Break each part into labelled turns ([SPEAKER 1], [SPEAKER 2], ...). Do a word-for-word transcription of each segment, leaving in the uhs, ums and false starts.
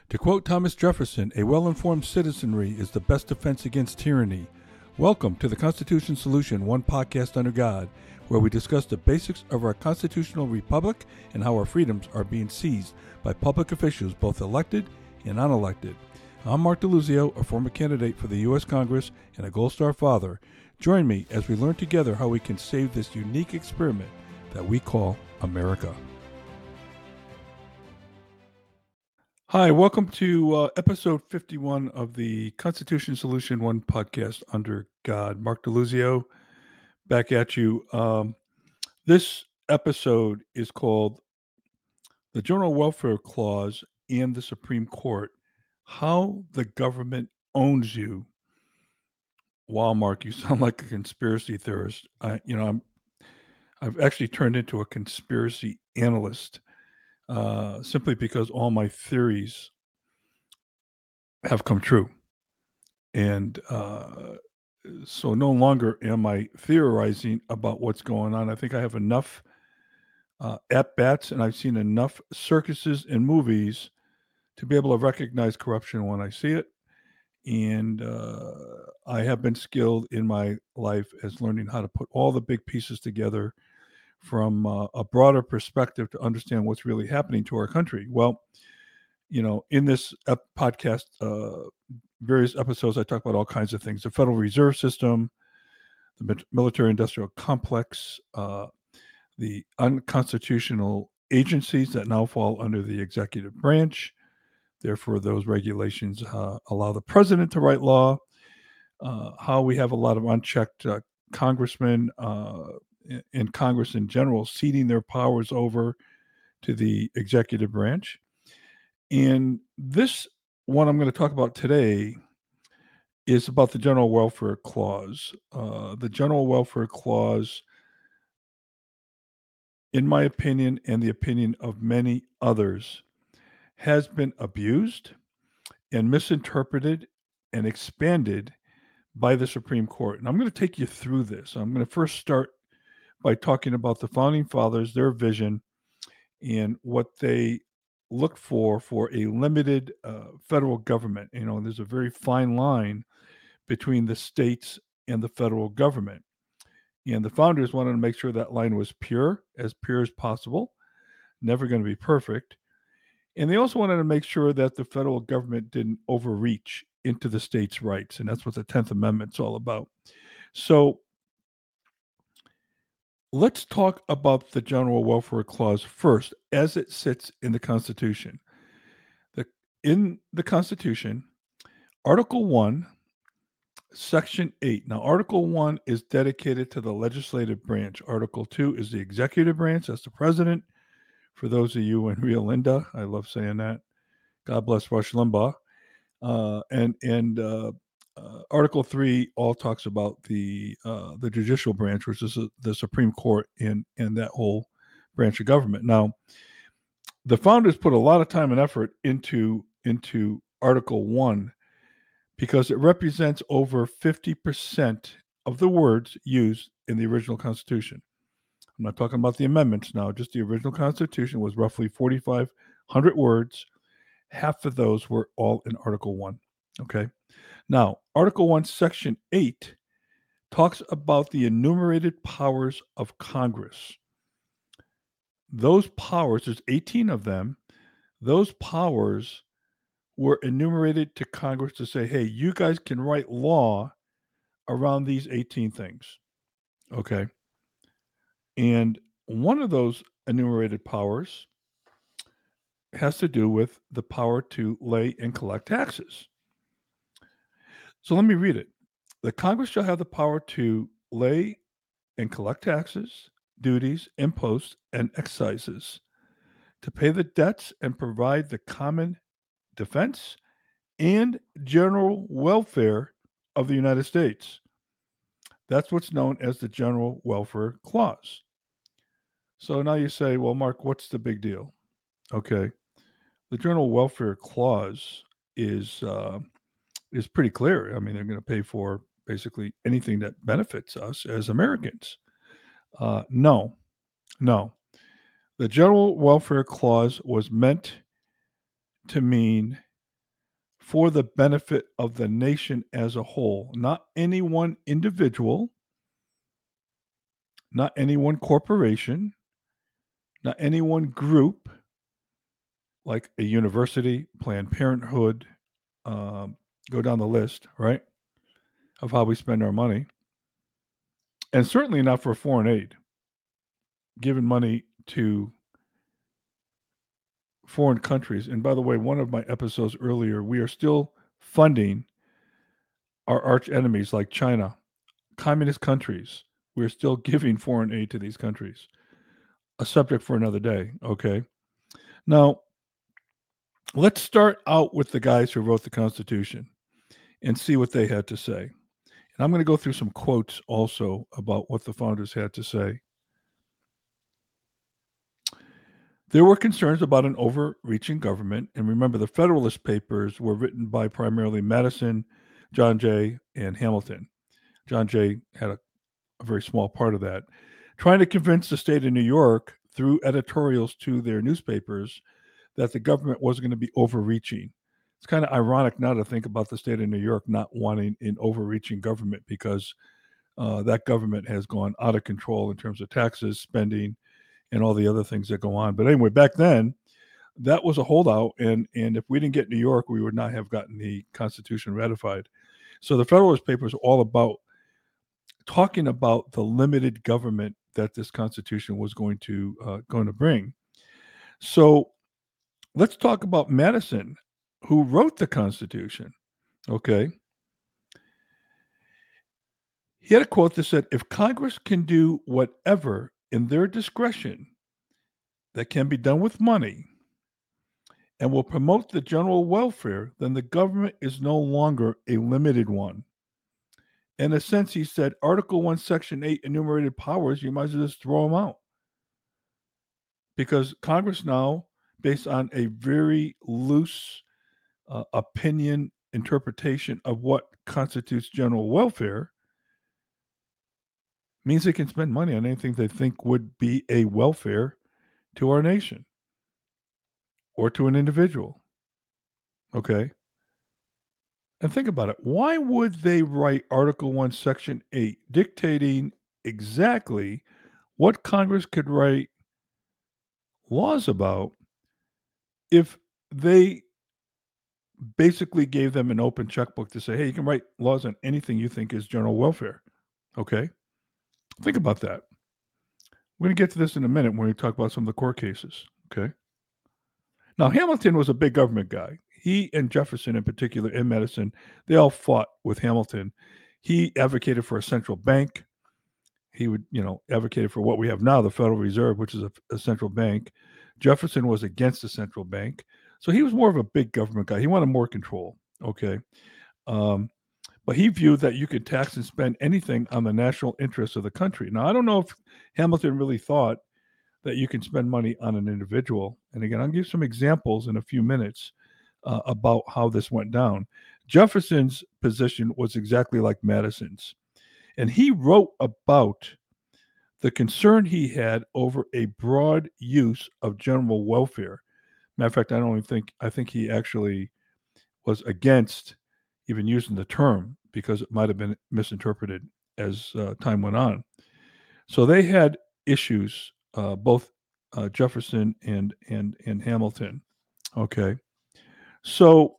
[SPEAKER 1] To quote Thomas Jefferson, a well-informed citizenry is the best defense against tyranny. Welcome to the Constitution Solution, one podcast under God, where we discuss the basics of our constitutional republic and how our freedoms are being seized by public officials, both elected and unelected. I'm Mark DeLuzio, a former candidate for the U S Congress and a Gold Star father. Join me as we learn together how we can save this unique experiment that we call America. Hi, welcome to uh, episode fifty-one of the Constitution Solution One podcast under God. Mark DeLuzio, back at you. Um, this episode is called The General Welfare Clause and the Supreme Court, How the Government Owns You. Wow, Mark, you sound like a conspiracy theorist. I, you know, I'm, I've actually turned into a conspiracy analyst. Uh, simply because all my theories have come true. And uh, so no longer am I theorizing about what's going on. I think I have enough uh, at-bats and I've seen enough circuses and movies to be able to recognize corruption when I see it. And uh, I have been skilled in my life as learning how to put all the big pieces together from uh, a broader perspective to understand what's really happening to our country. Well, you know, in this ep- podcast, uh, various episodes, I talk about all kinds of things: the Federal Reserve System, the military-industrial complex, uh, the unconstitutional agencies that now fall under the executive branch. Therefore, those regulations uh, allow the president to write law. Uh, how we have a lot of unchecked uh, congressmen uh, in Congress in general ceding their powers over to the executive branch. And this one I'm going to talk about today is about the General Welfare Clause. Uh, the General Welfare Clause, in my opinion and the opinion of many others, has been abused and misinterpreted and expanded by the Supreme Court. And I'm going to take you through this. I'm going to first start by talking about the Founding Fathers, their vision, and what they look for for a limited uh, federal government. You know, there's a very fine line between the states and the federal government. And the founders wanted to make sure that line was pure, as pure as possible, never going to be perfect. And they also wanted to make sure that the federal government didn't overreach into the states' rights. And that's what the tenth Amendment's all about. So let's talk about the General Welfare Clause first, as it sits in the Constitution. The, in the Constitution, Article one, Section eight. Now, Article one is dedicated to the legislative branch. Article two is the executive branch. That's the president. For those of you in Rio Linda, I love saying that. God bless Rush Limbaugh. Uh, and and uh, uh, Article three all talks about the uh, the judicial branch, which is the Supreme Court and, and that whole branch of government. Now, the founders put a lot of time and effort into, into Article one because it represents over fifty percent of the words used in the original Constitution. I'm not talking about the amendments now, just the original Constitution was roughly forty-five hundred words. Half of those were all in Article one. Okay. Now, Article one, Section eight talks about the enumerated powers of Congress. Those powers, there's eighteen of them, those powers were enumerated to Congress to say, hey, you guys can write law around these eighteen things. Okay. And one of those enumerated powers has to do with the power to lay and collect taxes. So let me read it. The Congress shall have the power to lay and collect taxes, duties, imposts, and excises, to pay the debts and provide the common defense and general welfare of the United States. That's what's known as the General Welfare Clause. So now you say, well, Mark, what's the big deal? Okay. The General Welfare Clause is uh, is pretty clear. I mean, they're going to pay for basically anything that benefits us as Americans. Uh, no, no. The General Welfare Clause was meant to mean for the benefit of the nation as a whole, not any one individual, not any one corporation, not any one group, like a university, Planned Parenthood, um, go down the list, right, of how we spend our money. And certainly not for foreign aid, giving money to foreign countries. And by the way, one of my episodes earlier, we are still funding our arch enemies like China, communist countries. We're still giving foreign aid to these countries. A subject for another day, okay? Now, let's start out with the guys who wrote the Constitution and see what they had to say. And I'm going to go through some quotes also about what the founders had to say. There were concerns about an overreaching government. And remember, the Federalist Papers were written by primarily Madison, John Jay, and Hamilton. John Jay had a, a very small part of that. Trying to convince the state of New York through editorials to their newspapers that the government wasn't going to be overreaching. It's kind of ironic now to think about the state of New York not wanting an overreaching government because uh, that government has gone out of control in terms of taxes, spending, and all the other things that go on. But anyway, back then, that was a holdout. And, and if we didn't get New York, we would not have gotten the Constitution ratified. So the Federalist Papers are all about talking about the limited government that this Constitution was going to uh, going to bring. So let's talk about Madison, who wrote the Constitution. Okay. He had a quote that said, "If Congress can do whatever in their discretion that can be done with money and will promote the general welfare, then the government is no longer a limited one." In a sense, he said, Article one, Section eight enumerated powers, you might as well just throw them out. Because Congress now, based on a very loose uh, opinion interpretation of what constitutes general welfare, means they can spend money on anything they think would be a welfare to our nation or to an individual. Okay? And think about it. Why would they write Article one, Section eight, dictating exactly what Congress could write laws about if they basically gave them an open checkbook to say, hey, you can write laws on anything you think is general welfare? Okay? Think about that. We're going to get to this in a minute when we talk about some of the court cases. Okay? Now, Hamilton was a big government guy. He and Jefferson in particular, in Madison, they all fought with Hamilton. He advocated for a central bank. He would, you know, advocated for what we have now, the Federal Reserve, which is a, a central bank. Jefferson was against the central bank. So he was more of a big government guy. He wanted more control. Okay. Um, but he viewed that you could tax and spend anything on the national interests of the country. Now, I don't know if Hamilton really thought that you can spend money on an individual. And again, I'll give some examples in a few minutes uh, about how this went down. Jefferson's position was exactly like Madison's. And he wrote about the concern he had over a broad use of general welfare. Matter of fact, I don't even think, I think he actually was against even using the term because it might have been misinterpreted as uh, time went on. So they had issues, uh, both uh, Jefferson and, and, and Hamilton. Okay. So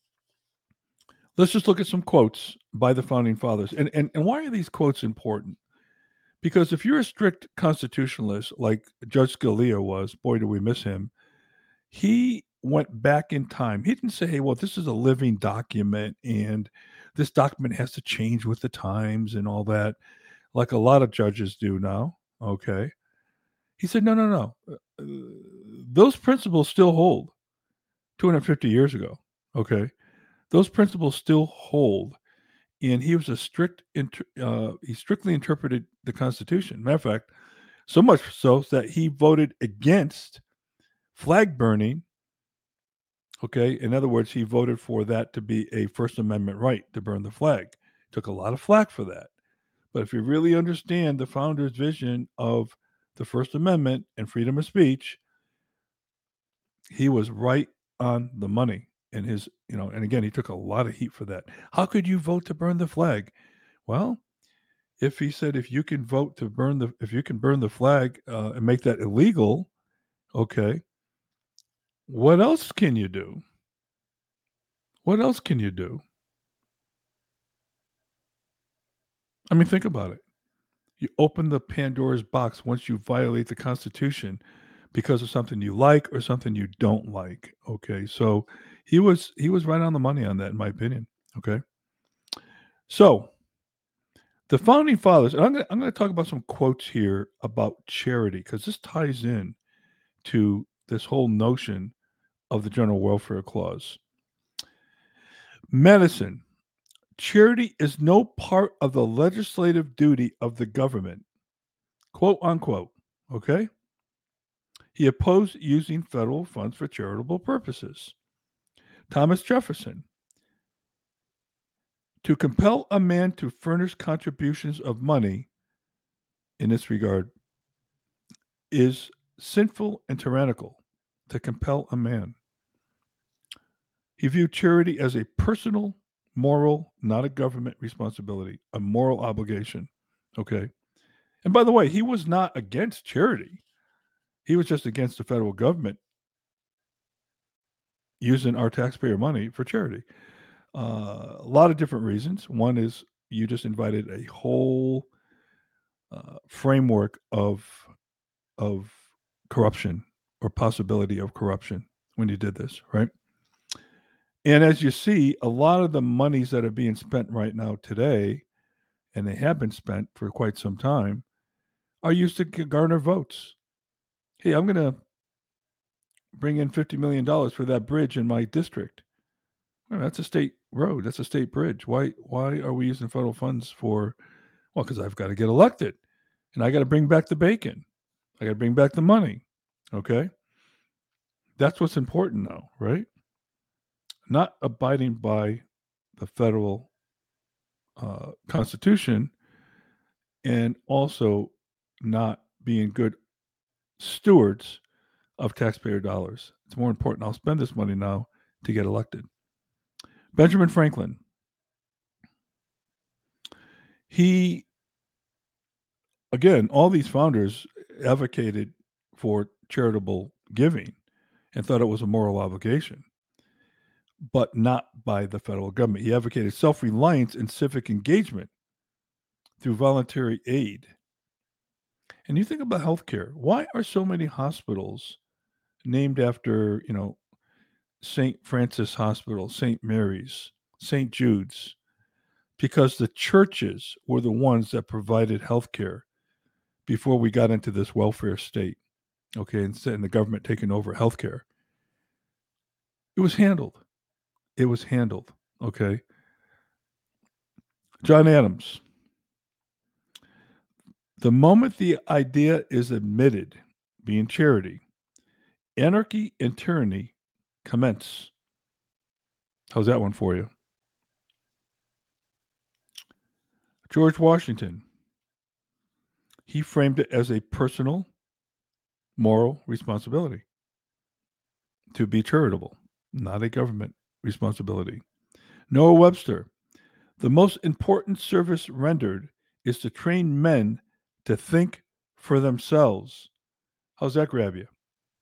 [SPEAKER 1] let's just look at some quotes by the founding fathers. And, and, and why are these quotes important? Because if you're a strict constitutionalist like Judge Scalia was, boy, do we miss him, he went back in time. He didn't say, hey, well, this is a living document and this document has to change with the times and all that, like a lot of judges do now. Okay. He said, no, no, no. Uh, those principles still hold two hundred fifty years ago. Okay. Those principles still hold. And he was a strict, inter- uh, he strictly interpreted the Constitution. Matter of fact, so much so that he voted against flag burning. Okay. In other words, he voted for that to be a First Amendment right to burn the flag. Took a lot of flack for that. But if you really understand the founders' vision of the First Amendment and freedom of speech, he was right on the money. and his, you know, and again, he took a lot of heat for that. How could you vote to burn the flag? Well, if he said if you can vote to burn the if you can burn the flag uh, and make that illegal, okay, what else can you do? What else can you do? I mean, think about it. You open the Pandora's box once you violate the Constitution because of something you like or something you don't like. Okay, so he was he was right on the money on that, in my opinion. Okay, so the founding fathers, and I'm going I'm to talk about some quotes here about charity because this ties in to this whole notion of the general welfare clause. Madison, charity is no part of the legislative duty of the government, quote unquote. Okay. He opposed using federal funds for charitable purposes. Thomas Jefferson, to compel a man to furnish contributions of money in this regard is sinful and tyrannical. To compel a man. He viewed charity as a personal, moral, not a government responsibility, a moral obligation. Okay. And by the way, he was not against charity. He was just against the federal government using our taxpayer money for charity. Uh, a lot of different reasons. One is you just invited a whole uh, framework of of corruption or possibility of corruption when you did this, right? And as you see, a lot of the monies that are being spent right now today, and they have been spent for quite some time, are used to garner votes. Hey, I'm going to bring in fifty million dollars for that bridge in my district. Well, that's a state road. That's a state bridge. Why why are we using federal funds for? Well, because I've got to get elected, and I got to bring back the bacon. I got to bring back the money. Okay, that's what's important now, right? Not abiding by the federal uh, constitution, and also not being good stewards of taxpayer dollars. It's more important. I'll spend this money now to get elected. Benjamin Franklin. He, again, all these founders advocated for charitable giving and thought it was a moral obligation, but not by the federal government. He advocated self-reliance and civic engagement through voluntary aid. And you think about healthcare. Why are so many hospitals named after, you know, Saint Francis Hospital, Saint Mary's, Saint Jude's? Because the churches were the ones that provided health care before we got into this welfare state, okay, and the government taking over health care. It was handled. It was handled, okay? John Adams. The moment the idea is admitted, being charity, anarchy and tyranny commence. How's that one for you? George Washington. He framed it as a personal, moral responsibility to be charitable, not a government responsibility. Noah Webster. The most important service rendered is to train men to think for themselves. How's that grab you?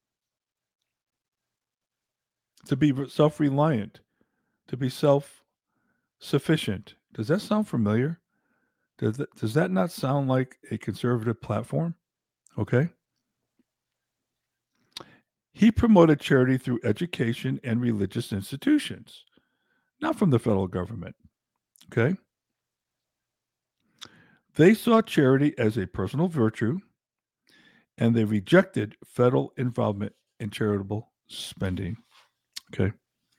[SPEAKER 1] To be self-reliant, to be self-sufficient. Does that sound familiar? Does that, does that not sound like a conservative platform? Okay. He promoted charity through education and religious institutions, not from the federal government. Okay. They saw charity as a personal virtue, and they rejected federal involvement in charitable spending. Okay.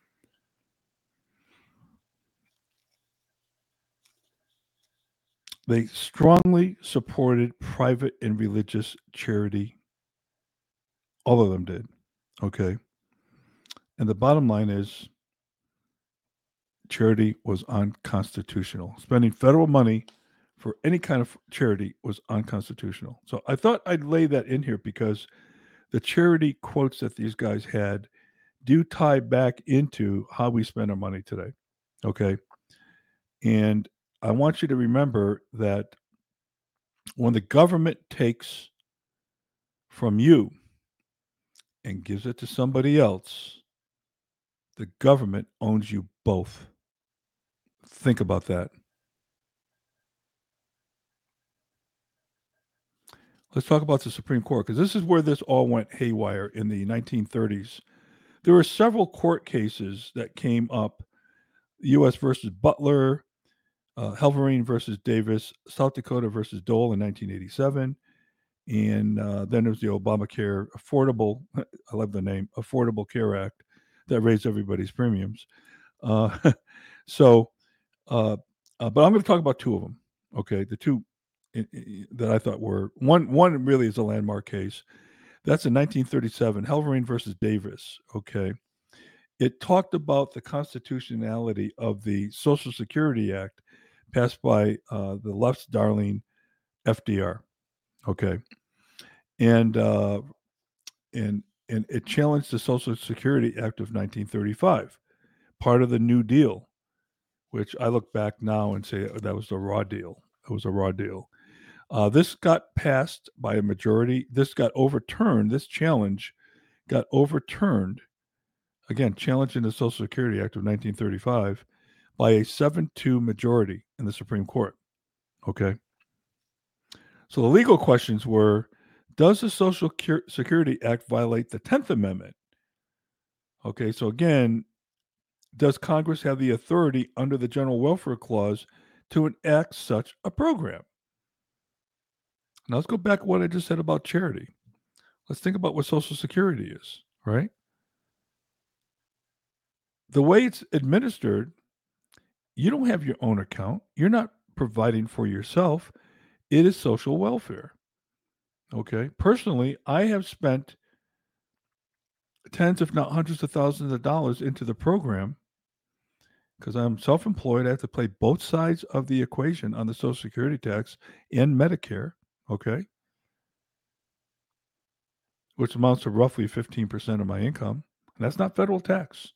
[SPEAKER 1] They strongly supported private and religious charity. All of them did. Okay. And the bottom line is charity was unconstitutional. Spending federal money for any kind of charity was unconstitutional. So I thought I'd lay that in here because the charity quotes that these guys had do tie back into how we spend our money today. Okay. And I want you to remember that when the government takes from you and gives it to somebody else, the government owns you both. Think about that. Let's talk about the Supreme Court, because this is where this all went haywire in the nineteen thirties. There were several court cases that came up: U S versus Butler, uh, Helverine versus Davis, South Dakota versus Dole in nineteen eighty-seven, and uh, then there was the Obamacare Affordable, I love the name, Affordable Care Act, that raised everybody's premiums. Uh, so, uh, uh, but I'm going to talk about two of them. Okay, the two i- i- that I thought were one. One really is a landmark case. That's in nineteen thirty-seven, Helverine versus Davis. Okay, it talked about the constitutionality of the Social Security Act passed by uh, the left's darling F D R. Okay, and uh, and and it challenged the Social Security Act of nineteen thirty-five, part of the New Deal, which I look back now and say that was a raw deal. It was a raw deal. Uh, this got passed by a majority. This got overturned. This challenge got overturned, again, challenging the Social Security Act of nineteen thirty-five by a seven two majority in the Supreme Court. Okay. So the legal questions were, does the Social Security Act violate the tenth Amendment? Okay. So again, does Congress have the authority under the General Welfare Clause to enact such a program? Now let's go back to what I just said about charity. Let's think about what Social Security is, right? The way it's administered, you don't have your own account. You're not providing for yourself. It is social welfare. Okay. Personally, I have spent tens, if not hundreds of thousands of dollars into the program because I'm self employed. I have to play both sides of the equation on the Social Security tax and Medicare. Okay. Which amounts to roughly fifteen percent of my income. And that's not federal tax.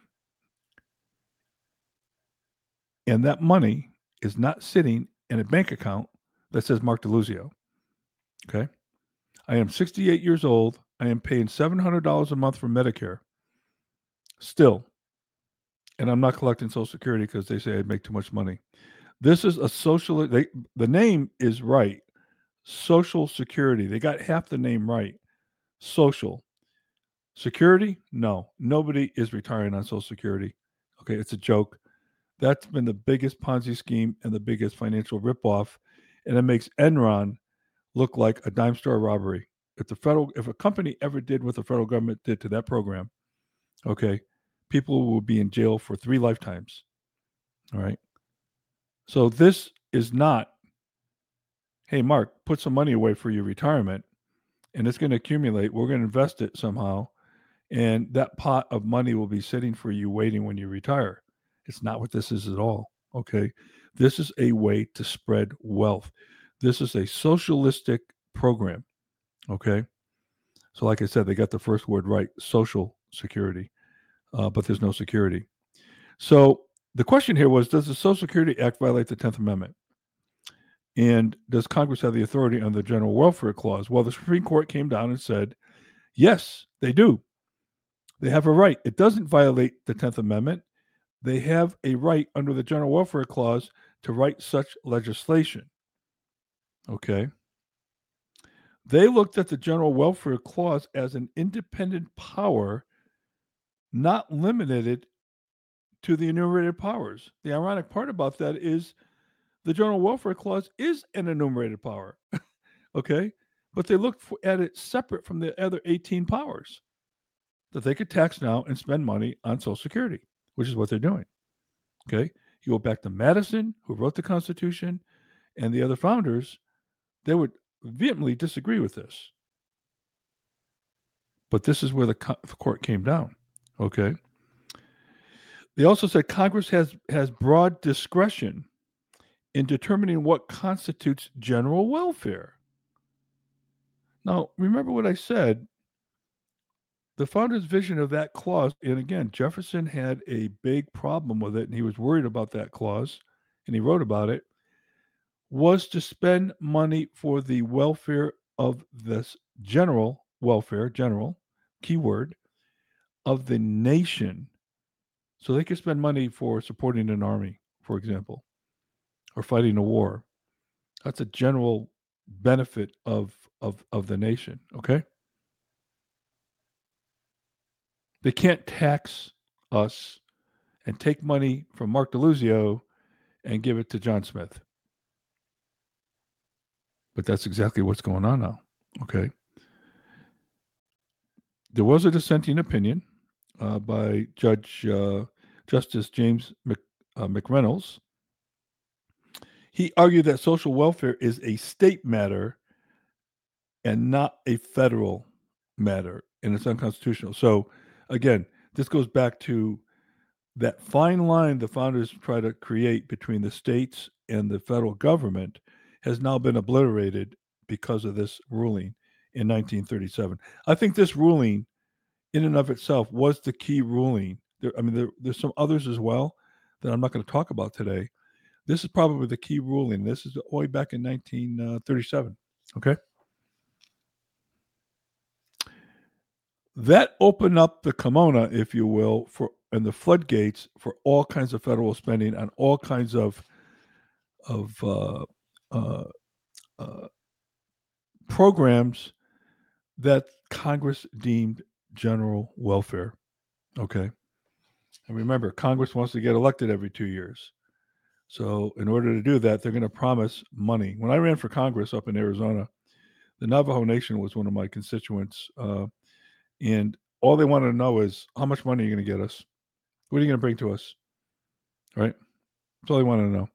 [SPEAKER 1] And that money is not sitting in a bank account that says Mark DeLuzio. Okay. I am sixty-eight years old. I am paying seven hundred dollars a month for Medicare still. And I'm not collecting Social Security because they say I'd make too much money. This is a social, they, the name is right. Social Security. They got half the name right. Social. Security? No. Nobody is retiring on Social Security. Okay, it's a joke. That's been the biggest Ponzi scheme and the biggest financial ripoff. And it makes Enron look like a dime store robbery. If the federal, if a company ever did what the federal government did to that program, okay, people will be in jail for three lifetimes. All right. So this is not, hey, Mark, put some money away for your retirement and it's going to accumulate. We're going to invest it somehow. And that pot of money will be sitting for you waiting when you retire. It's not what this is at all. Okay. This is a way to spread wealth. This is a socialistic program. Okay. So, like I said, they got the first word right, social security, uh, but there's no security. So, the question here was, does the Social Security Act violate the tenth Amendment? And does Congress have the authority under the General Welfare Clause? Well, the Supreme Court came down and said, yes, they do. They have a right. It doesn't violate the tenth Amendment. They have a right under the General Welfare Clause to write such legislation. Okay. They looked at the General Welfare Clause as an independent power, not limited to the enumerated powers. The ironic part about that is the General Welfare Clause is an enumerated power. Okay. But they looked for, at it separate from the other eighteen powers that they could tax now and spend money on Social Security, which is what they're doing. Okay. You go back to Madison, who wrote the Constitution, and the other founders, they would vehemently disagree with this. But this is where the, co- the court came down. Okay. They also said Congress has, has broad discretion in determining what constitutes general welfare. Now, remember what I said. the founders' vision of that clause, and again, Jefferson had a big problem with it, and he was worried about that clause, and he wrote about it, was to spend money for the welfare of this general welfare, general, keyword, of the nation. So they could spend money for supporting an army, for example, or fighting a war. That's a general benefit of of of the nation, okay? They can't tax us and take money from Mark DeLuzio and give it to John Smith. But that's exactly what's going on now, okay? There was a dissenting opinion uh, by Judge uh, Justice James Mc, uh, McReynolds. He argued that social welfare is a state matter and not a federal matter, and it's unconstitutional. So, again, this goes back to that fine line the founders try to create between the states and the federal government has now been obliterated because of this ruling in nineteen thirty-seven. I think this ruling, in and of itself, was the key ruling. There, I mean, there, there's some others as well that I'm not going to talk about today. This is probably the key ruling. This is way back in nineteen thirty-seven. Okay. That opened up the kimono, if you will, for and the floodgates for all kinds of federal spending on all kinds of of uh, uh, uh, programs that Congress deemed general welfare. Okay, and remember, Congress wants to get elected every two years. So, in order to do that, they're going to promise money. When I ran for Congress up in Arizona, the Navajo Nation was one of my constituents. Uh, And all they wanted to know is, how much money are you going to get us? What are you going to bring to us? Right? That's all they wanted to know.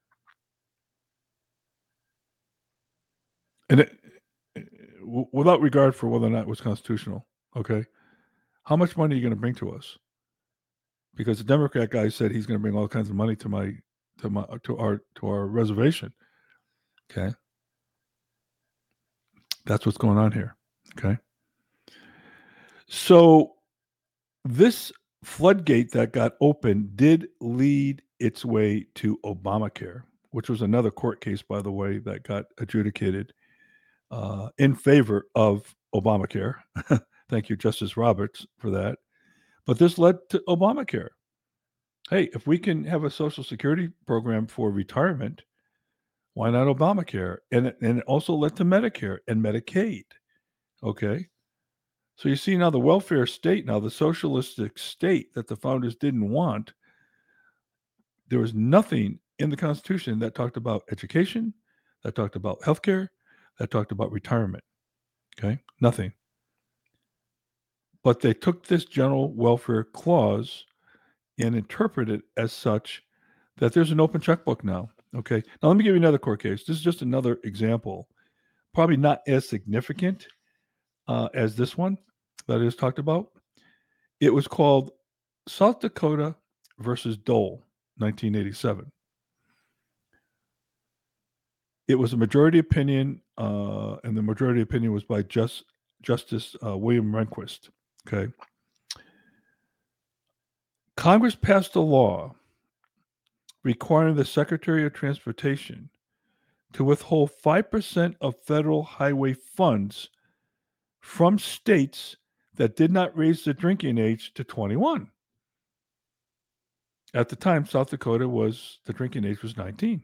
[SPEAKER 1] And it, w- without regard for whether or not it was constitutional, okay? How much money are you going to bring to us? Because the Democrat guy said he's going to bring all kinds of money to my to my to our to our reservation. Okay? That's what's going on here. Okay? So this floodgate that got open did lead its way to Obamacare, which was another court case, by the way, that got adjudicated uh, in favor of Obamacare. Thank you, Justice Roberts, for that. But this led to Obamacare. Hey, if we can have a Social Security program for retirement, why not Obamacare? And it, and it also led to Medicare and Medicaid. Okay. So you see now the welfare state, now the socialistic state that the founders didn't want, there was nothing in the Constitution that talked about education, that talked about healthcare, that talked about retirement. Okay, nothing. But they took this general welfare clause and interpreted it as such that there's an open checkbook now. Okay, now let me give you another court case. This is just another example, probably not as significant uh, as this one that is talked about. It was called South Dakota versus Dole, nineteen eighty-seven. It was a majority opinion, uh, and the majority opinion was by just, Justice uh, William Rehnquist. Okay. Congress passed a law requiring the Secretary of Transportation to withhold five percent of federal highway funds from states that did not raise the drinking age to twenty-one. At the time, South Dakota was, the drinking age was nineteen.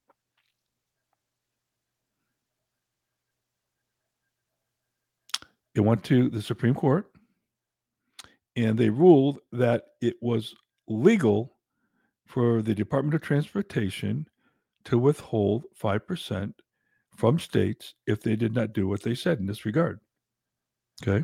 [SPEAKER 1] It went to the Supreme Court, and they ruled that it was legal for the Department of Transportation to withhold five percent from states if they did not do what they said in this regard. Okay.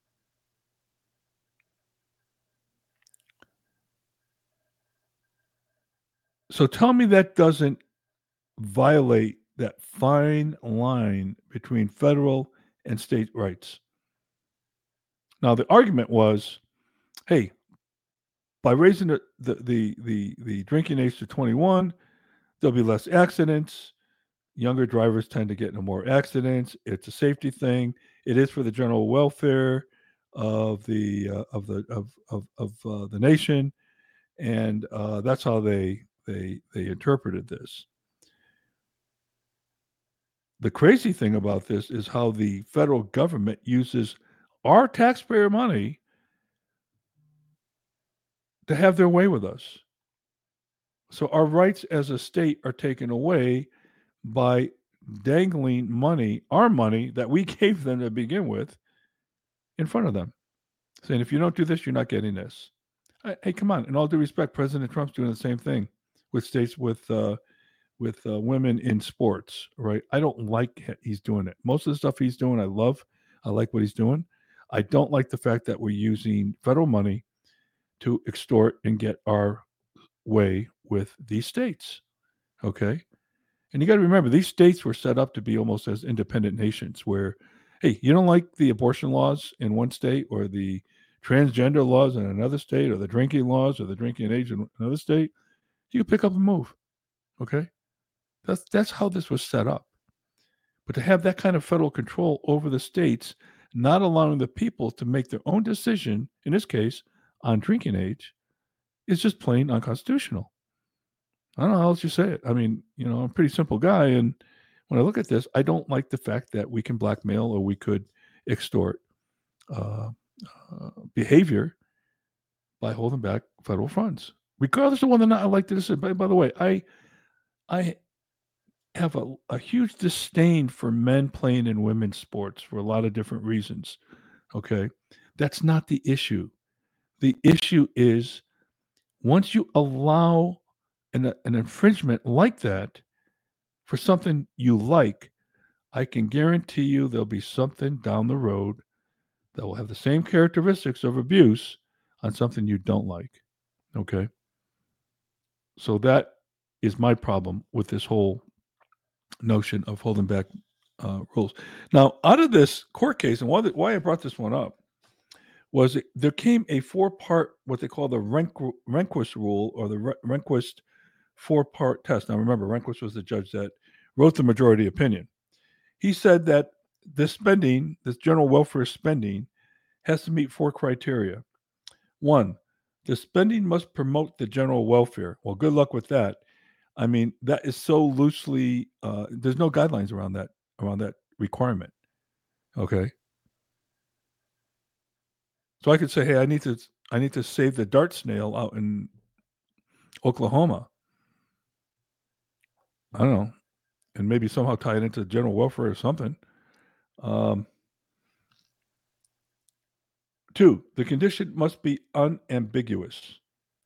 [SPEAKER 1] So tell me that doesn't violate that fine line between federal and state rights. Now, the argument was, hey, by raising the, the, the, the, the drinking age to twenty-one, there'll be less accidents. Younger drivers tend to get into more accidents. It's a safety thing. It is for the general welfare. of the uh, of the of of, of uh, the nation, and uh, that's how they they they interpreted this. The crazy thing about this is how the federal government uses our taxpayer money to have their way with us. So our rights as a state are taken away by dangling money, our money that we gave them to begin with, in front of them, saying, if you don't do this, you're not getting this. Hey, come on. In all due respect, President Trump's doing the same thing with states with uh, with uh, women in sports, right? I don't like he's doing it. Most of the stuff he's doing, I love. I like what he's doing. I don't like the fact that we're using federal money to extort and get our way with these states. Okay. And you got to remember, these states were set up to be almost as independent nations where, hey, you don't like the abortion laws in one state or the transgender laws in another state or the drinking laws or the drinking age in another state, you can pick up and move. Okay. That's, that's how this was set up. But to have that kind of federal control over the states, not allowing the people to make their own decision, in this case, on drinking age, is just plain unconstitutional. I don't know how else you say it. I mean, you know, I'm a pretty simple guy. And when I look at this, I don't like the fact that we can blackmail or we could extort uh, uh, behavior by holding back federal funds, regardless of whether or not I like this. By, by the way, I I have a, a huge disdain for men playing in women's sports for a lot of different reasons. Okay. That's not the issue. The issue is once you allow an, an infringement like that for something you like, I can guarantee you there'll be something down the road that will have the same characteristics of abuse on something you don't like. Okay. So that is my problem with this whole notion of holding back uh, rules. Now, out of this court case, and why, the, why I brought this one up was it, there came a four-part, what they call the Renqu- Rehnquist rule or the Re- Rehnquist four-part test. Now, remember, Rehnquist was the judge that wrote the majority opinion. He said that the spending, this general welfare spending, has to meet four criteria. One, the spending must promote the general welfare. Well, good luck with that. I mean, that is so loosely. Uh, there's no guidelines around that around that requirement. Okay, so I could say, hey, I need to I need to save the dart snail out in Oklahoma. I don't know, and maybe somehow tie it into general welfare or something. Um, two, the condition must be unambiguous.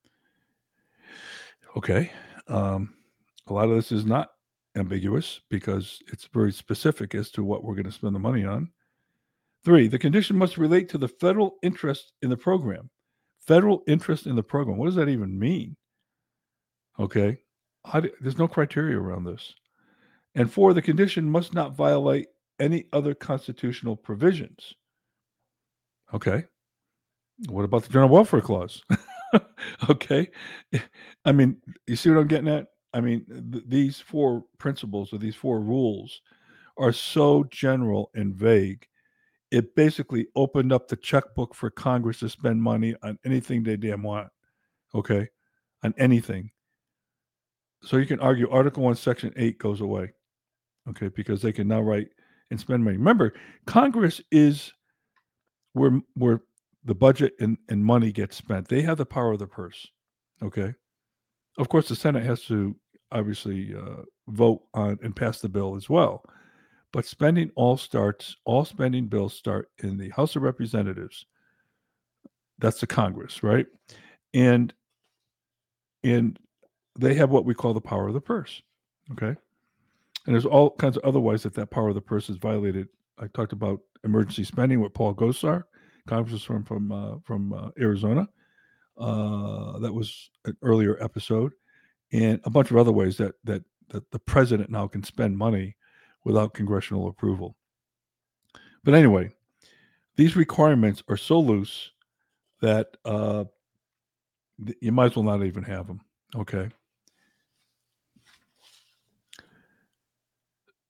[SPEAKER 1] Okay, um, a lot of this is not ambiguous because it's very specific as to what we're going to spend the money on. Three, the condition must relate to the federal interest in the program. Federal interest in the program. What does that even mean? Okay. How do, there's no criteria around this. And four, the condition must not violate any other constitutional provisions. Okay. What about the general welfare clause? Okay. I mean, you see what I'm getting at? I mean, th- these four principles or these four rules are so general and vague. It basically opened up the checkbook for Congress to spend money on anything they damn want. Okay. On anything. So you can argue Article one, Section eight goes away. Okay. Because they can now write and spend money. Remember, Congress is where, where the budget and, and money gets spent. They have the power of the purse. Okay. Of course, the Senate has to obviously uh, vote on and pass the bill as well. But spending all starts, all spending bills start in the House of Representatives. That's the Congress, right? And and they have what we call the power of the purse. Okay. And there's all kinds of other ways that that power of the purse is violated. I talked about emergency spending with Paul Gosar, congressman from uh, from uh, Arizona. Uh, that was an earlier episode, and a bunch of other ways that that that the president now can spend money without congressional approval. But anyway, these requirements are so loose that uh, you might as well not even have them. Okay.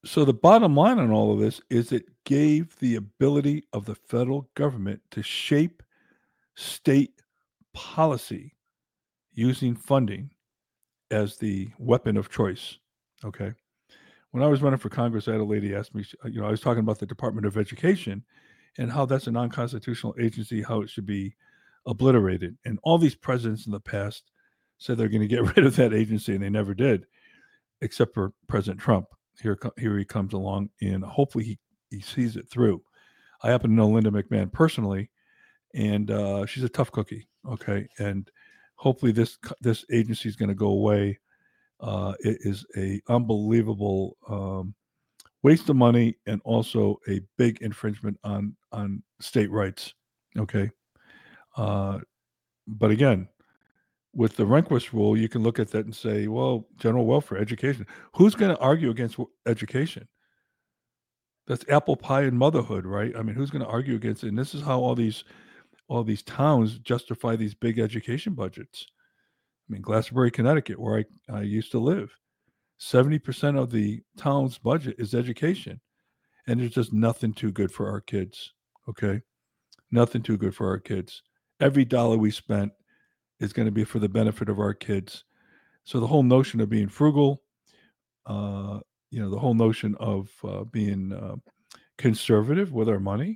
[SPEAKER 1] So the bottom line on all of this is it gave the ability of the federal government to shape state policy using funding as the weapon of choice. Okay. When I was running for Congress, I had a lady ask me, you know, I was talking about the Department of Education and how that's a non-constitutional agency, how it should be obliterated. And all these presidents in the past said they're going to get rid of that agency, and they never did, except for President Trump. Here, here he comes along, and hopefully he, he sees it through. I happen to know Linda McMahon personally, and uh, she's a tough cookie. Okay, and hopefully this this agency is going to go away. Uh, it is a unbelievable um, waste of money and also a big infringement on on state rights. Okay, uh, but again, with the Rehnquist rule, you can look at that and say, well, general welfare, education. Who's going to argue against education? That's apple pie and motherhood, right? I mean, who's going to argue against it? And this is how all these all these towns justify these big education budgets. I mean, Glastonbury, Connecticut, where I, I used to live, seventy percent of the town's budget is education. And there's just nothing too good for our kids. Okay. Nothing too good for our kids. Every dollar we spent is going to be for the benefit of our kids. So the whole notion of being frugal, uh, you know, the whole notion of uh, being uh, conservative with our money.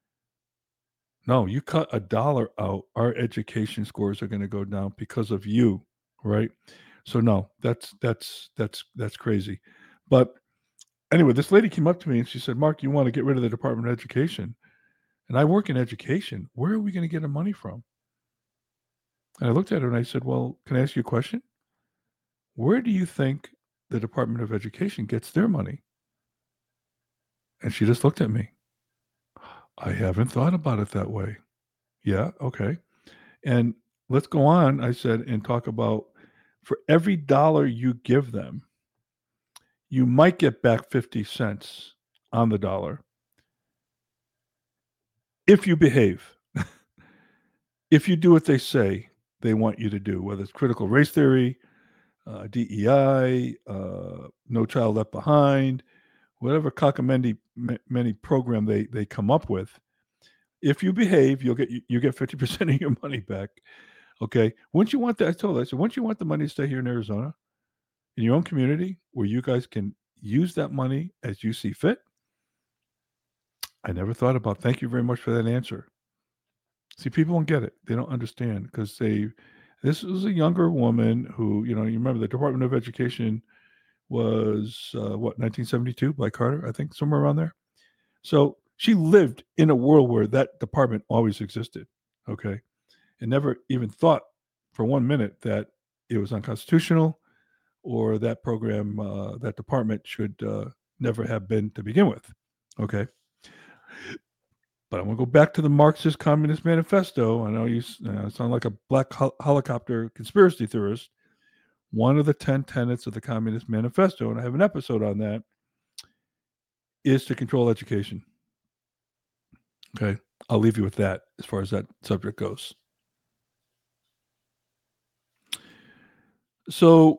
[SPEAKER 1] No, you cut a dollar out, our education scores are going to go down because of you, right? So no, that's that's that's that's crazy. But anyway, this lady came up to me and she said, "Mark, you want to get rid of the Department of Education?" And I work in education. Where are we going to get the money from? And I looked at her and I said, "Well, can I ask you a question? Where do you think the Department of Education gets their money?" And she just looked at me. I haven't thought about it that way. Yeah, okay. And let's go on, I said, and talk about for every dollar you give them, you might get back fifty cents on the dollar if you behave. If you do what they say they want you to do, whether it's critical race theory, uh, D E I, uh, No Child Left Behind, whatever cockamamie many program they, they come up with. If you behave, you'll get you get fifty percent of your money back. Okay. Once you want that, I told her, I said, once you want the money to stay here in Arizona, in your own community, where you guys can use that money as you see fit. I never thought about. Thank you very much for that answer. See, people don't get it. They don't understand because they. This was a younger woman who, you know, you remember the Department of Education was uh, what nineteen seventy-two by Carter, I think, somewhere around there. So she lived in a world where that department always existed. Okay, and never even thought for one minute that it was unconstitutional or that program, uh, that department should uh, never have been to begin with. Okay. But I'm going to go back to the Marxist Communist Manifesto. I know you uh, sound like a black hel- helicopter conspiracy theorist. One of the ten tenets of the Communist Manifesto, and I have an episode on that, is to control education. Okay. I'll leave you with that as far as that subject goes. So,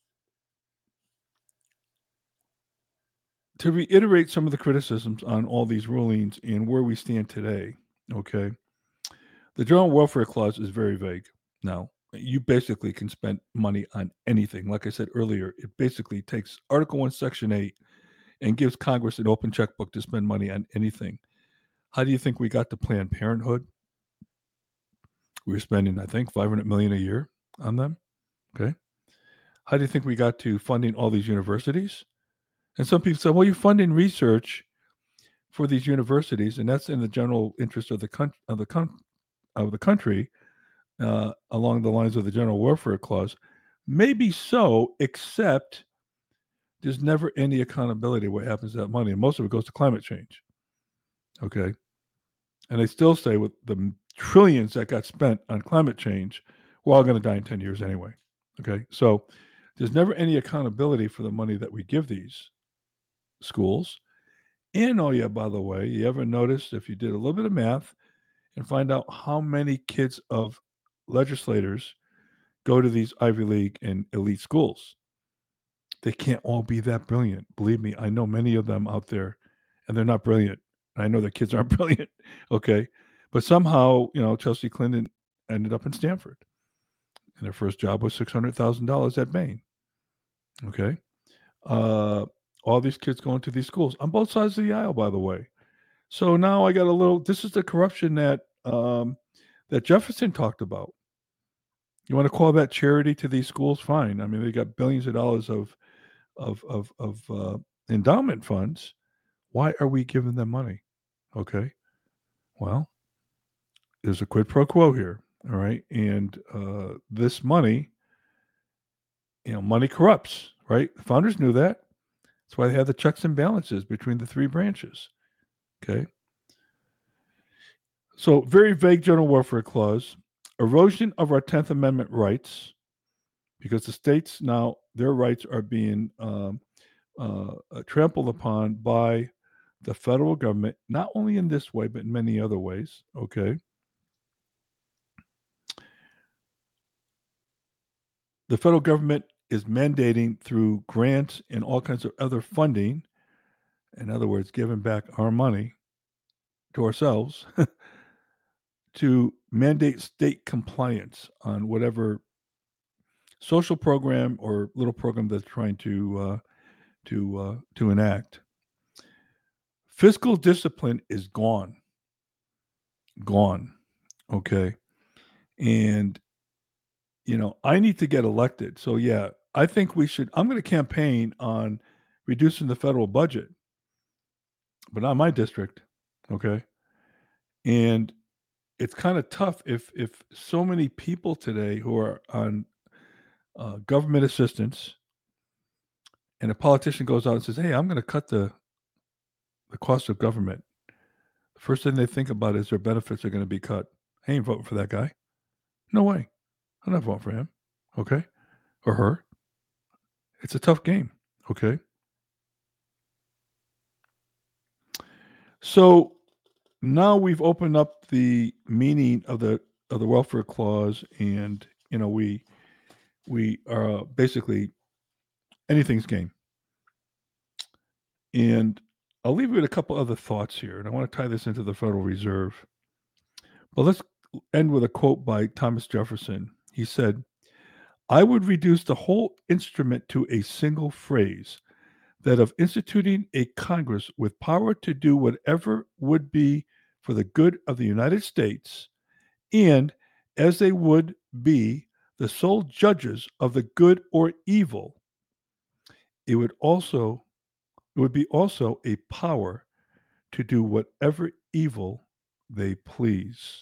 [SPEAKER 1] to reiterate some of the criticisms on all these rulings and where we stand today, okay, the General Welfare Clause is very vague. Now, you basically can spend money on anything. Like I said earlier, it basically takes Article one, Section eight and gives Congress an open checkbook to spend money on anything. How do you think we got to Planned Parenthood? We were spending, I think, five hundred million dollars a year on them. Okay. How do you think we got to funding all these universities? And some people say, well, you're funding research for these universities, and that's in the general interest of the country, of the, con- of the country, uh, along the lines of the General Welfare Clause. Maybe so, except there's never any accountability what happens to that money, and most of it goes to climate change. Okay. And they still say with the trillions that got spent on climate change, we're all going to die in ten years anyway. Okay. So there's never any accountability for the money that we give these schools. And oh, yeah, by the way, you ever notice if you did a little bit of math and find out how many kids of legislators go to these Ivy League and elite schools? They can't all be that brilliant. Believe me, I know many of them out there, and they're not brilliant. I know their kids aren't brilliant, okay? But somehow, you know, Chelsea Clinton ended up in Stanford, and their first job was six hundred thousand dollars at Bain, okay? Uh, all these kids going to these schools on both sides of the aisle, by the way. So now I got a little. This is the corruption that um, that Jefferson talked about. You want to call that charity to these schools? Fine. I mean, they got billions of dollars of of of, of uh, endowment funds. Why are we giving them money? Okay. Well, there's a quid pro quo here. All right, and uh, this money, you know, money corrupts. Right? The founders knew that. That's why they had the checks and balances between the three branches. Okay. So, very vague general welfare clause, erosion of our tenth Amendment rights, because the states now, their rights are being um, uh, uh, trampled upon by the federal government, not only in this way, but in many other ways. Okay. The federal government is mandating through grants and all kinds of other funding, in other words, giving back our money to ourselves to mandate state compliance on whatever social program or little program that's trying to uh, to uh, to enact. Fiscal discipline is gone, gone. Okay, and you know I need to get elected, so yeah, I think we should. I'm going to campaign on reducing the federal budget, but not my district. Okay, and it's kind of tough if if so many people today who are on uh, government assistance, and a politician goes out and says, "Hey, I'm going to cut the the cost of government." The first thing they think about is their benefits are going to be cut. I ain't voting for that guy. No way. I'm not voting for him. Okay, or her. It's a tough game. Okay. So now we've opened up the meaning of the of the welfare clause, and you know we we are basically anything's game. And I'll leave you with a couple other thoughts here, and I want to tie this into the Federal Reserve. But let's end with a quote by Thomas Jefferson. He said, "I would reduce the whole instrument to a single phrase, that of instituting a Congress with power to do whatever would be for the good of the United States, and as they would be the sole judges of the good or evil, it would also it would be also a power to do whatever evil they please."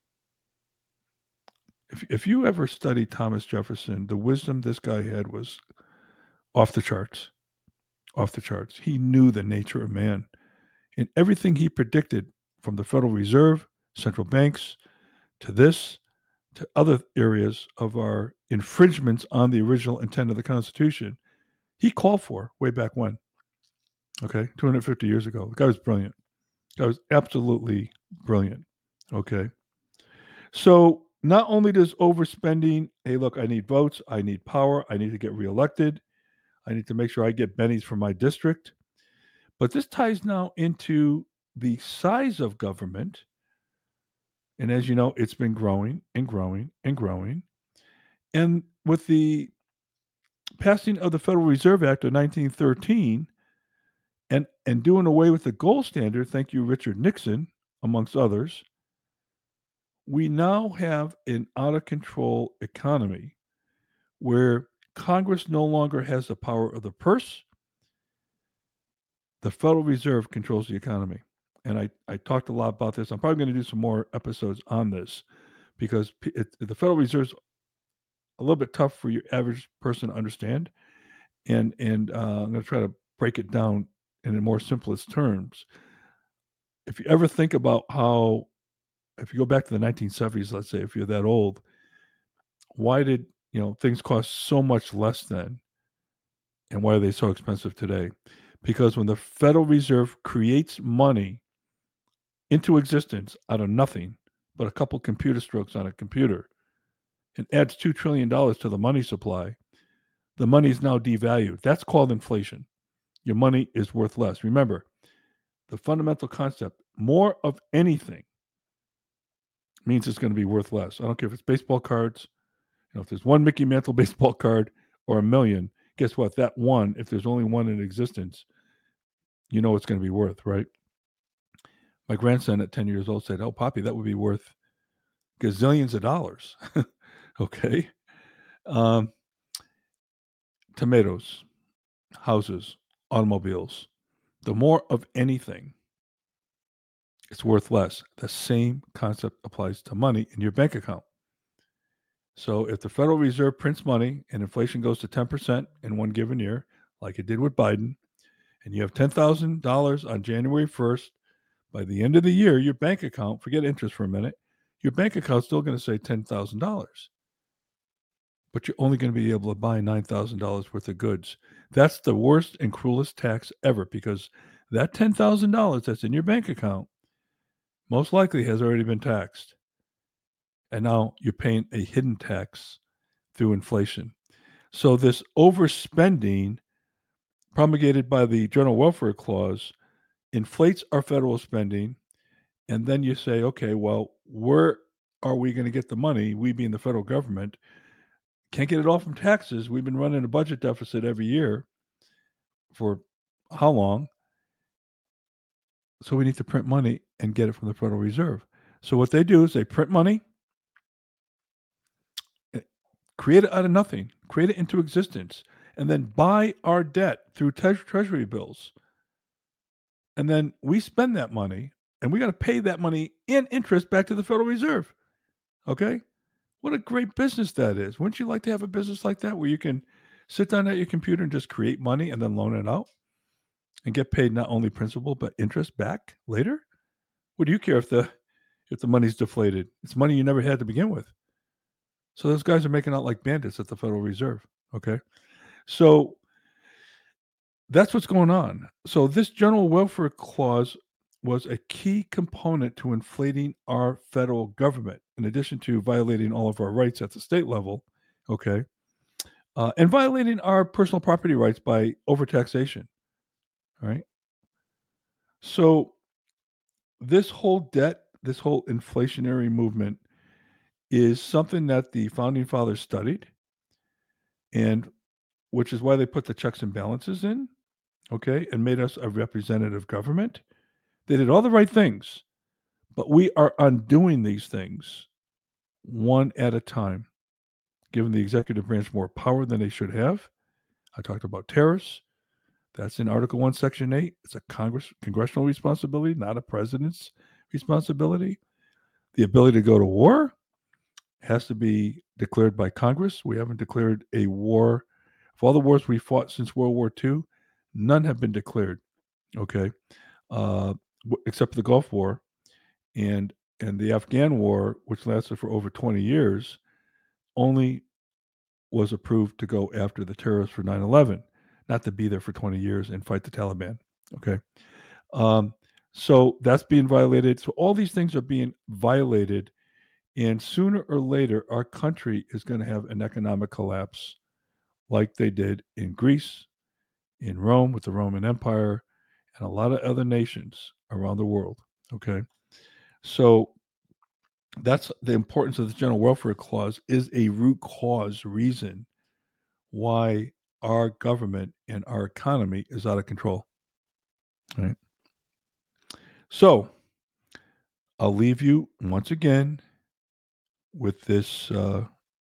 [SPEAKER 1] If if you ever studied Thomas Jefferson, the wisdom this guy had was off the charts. Off the charts. He knew the nature of man. And everything he predicted, from the Federal Reserve, central banks, to this, to other areas of our infringements on the original intent of the Constitution, he called for way back when. Okay, two hundred fifty years ago. The guy was brilliant. The guy was absolutely brilliant. Okay. So not only does overspending, hey, look, I need votes, I need power, I need to get reelected, I need to make sure I get bennies from my district, but this ties now into the size of government. And as you know, it's been growing and growing and growing. And with the passing of the Federal Reserve Act of nineteen thirteen and, and doing away with the gold standard, thank you, Richard Nixon, amongst others, we now have an out of control economy where Congress no longer has the power of the purse. The Federal Reserve controls the economy. And I, I talked a lot about this. I'm probably going to do some more episodes on this because it, the Federal Reserve is a little bit tough for your average person to understand. And, and uh, I'm going to try to break it down in the more simplest terms. If you ever think about how, if you go back to the nineteen seventies, let's say, if you're that old, why did, you know, things cost so much less then? And why are they so expensive today? Because when the Federal Reserve creates money into existence out of nothing but a couple computer strokes on a computer and adds two trillion dollars to the money supply, the money is now devalued. That's called inflation. Your money is worth less. Remember, the fundamental concept, more of anything means it's going to be worth less. I don't care if it's baseball cards. You know, if there's one Mickey Mantle baseball card or a million, guess what? That one, if there's only one in existence, you know it's going to be worth, right? My grandson at ten years old said, "Oh, Poppy, that would be worth gazillions of dollars." Okay. Um, tomatoes, houses, automobiles. The more of anything, it's worth less. The same concept applies to money in your bank account. So if the Federal Reserve prints money and inflation goes to ten percent in one given year, like it did with Biden, and you have ten thousand dollars on January first, by the end of the year, your bank account, forget interest for a minute, your bank account's still going to say ten thousand dollars. But you're only going to be able to buy nine thousand dollars worth of goods. That's the worst and cruelest tax ever, because that ten thousand dollars that's in your bank account most likely has already been taxed. And now you're paying a hidden tax through inflation. So this overspending promulgated by the General Welfare Clause inflates our federal spending. And then you say, okay, well, where are we going to get the money? We being the federal government can't get it all from taxes. We've been running a budget deficit every year for how long? So we need to print money and get it from the Federal Reserve. So what they do is they print money, create it out of nothing, create it into existence, and then buy our debt through tre- treasury bills. And then we spend that money, and we got to pay that money in interest back to the Federal Reserve. Okay? What a great business that is. Wouldn't you like to have a business like that where you can sit down at your computer and just create money and then loan it out and get paid not only principal but interest back later? What do you care if the if the money's deflated? It's money you never had to begin with. So those guys are making out like bandits at the Federal Reserve. Okay. So that's what's going on. So this General Welfare Clause was a key component to inflating our federal government, in addition to violating all of our rights at the state level. Okay. Uh, and violating our personal property rights by overtaxation. All right. So this whole debt, this whole inflationary movement is something that the founding fathers studied, and which is why they put the checks and balances in, okay, and made us a representative government. They did all the right things, but we are undoing these things one at a time, giving the executive branch more power than they should have. I talked about tariffs. That's in Article one, Section eight. It's a Congress congressional responsibility, not a president's responsibility. The ability to go to war has to be declared by Congress. We haven't declared a war. Of all the wars we fought since World War Two, none have been declared, okay, uh, except for the Gulf War. And, and the Afghan War, which lasted for over twenty years, only was approved to go after the terrorists for nine eleven, not to be there for twenty years and fight the Taliban, okay? Um, so that's being violated. So all these things are being violated. And sooner or later, our country is going to have an economic collapse like they did in Greece, in Rome with the Roman Empire, and a lot of other nations around the world. Okay. So that's the importance of the General Welfare Clause, is a root cause reason why our government and our economy is out of control. Right. So I'll leave you once again with this. Uh,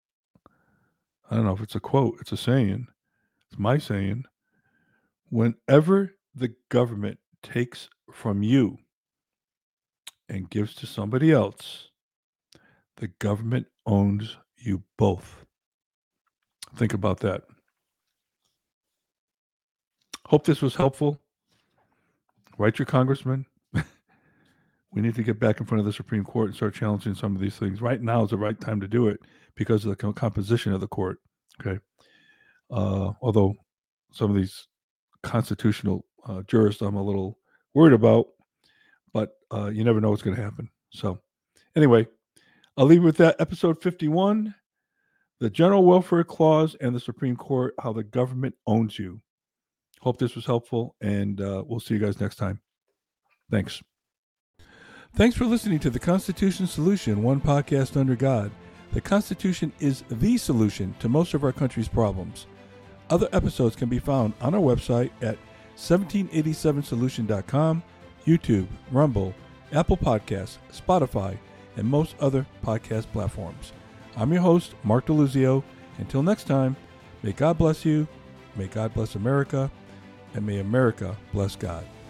[SPEAKER 1] I don't know if it's a quote, it's a saying. It's my saying. Whenever the government takes from you and gives to somebody else, the government owns you both. Think about that. Hope this was helpful. Write your congressman. We need to get back in front of the Supreme Court and start challenging some of these things. Right now is the right time to do it because of the composition of the court. Okay. Uh, although some of these constitutional uh, jurists I'm a little worried about, but uh, you never know what's going to happen. So anyway, I'll leave you with that. Episode fifty-one, the General Welfare Clause and the Supreme Court, how the government owns you. Hope this was helpful, and uh, we'll see you guys next time. Thanks. Thanks for listening to the Constitution Solution, one podcast under God. The Constitution is the solution to most of our country's problems. Other episodes can be found on our website at seventeen eighty-seven solution dot com, YouTube, Rumble, Apple Podcasts, Spotify, and most other podcast platforms. I'm your host, Mark DeLuzio. Until next time, may God bless you, may God bless America, and may America bless God.